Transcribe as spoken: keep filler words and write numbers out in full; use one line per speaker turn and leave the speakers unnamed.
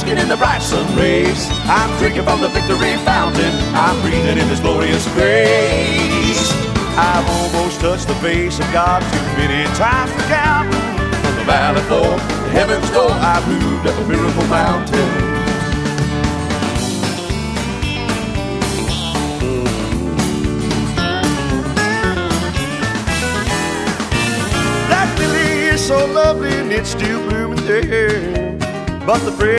basking in the bright sun rays. I'm drinking from the victory fountain. I'm breathing in this glorious grace. I've almost touched the face of God too many times to count. From the valley floor to heaven's door, I've moved up a miracle mountain. So lovely and it's still blooming there, but the